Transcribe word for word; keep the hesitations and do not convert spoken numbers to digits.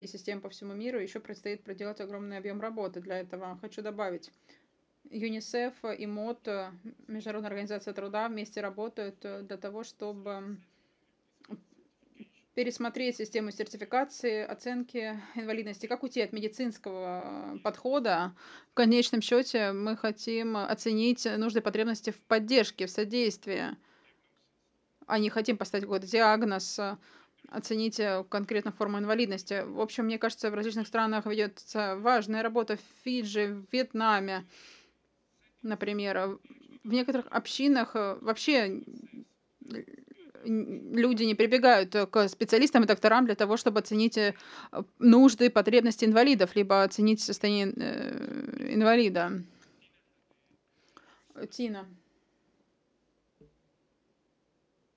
систем по всему миру, еще предстоит проделать огромный объем работы для этого. Хочу добавить, ЮНИСЕФ и МОД, э, Международная организация труда, вместе работают э, для того, чтобы пересмотреть систему сертификации, оценки инвалидности, как уйти от медицинского э, подхода. В конечном счете мы хотим оценить нужды и потребности в поддержке, в содействии, а не хотим поставить какой-то диагноз, э, оценить э, конкретно форму инвалидности. В общем, мне кажется, в различных странах ведется важная работа в Фиджи, в Вьетнаме, например. э, В некоторых общинах э, вообще н- люди не прибегают э, к специалистам и докторам для того, чтобы оценить э, э, нужды и потребности инвалидов, либо оценить состояние э, инвалида. Тина.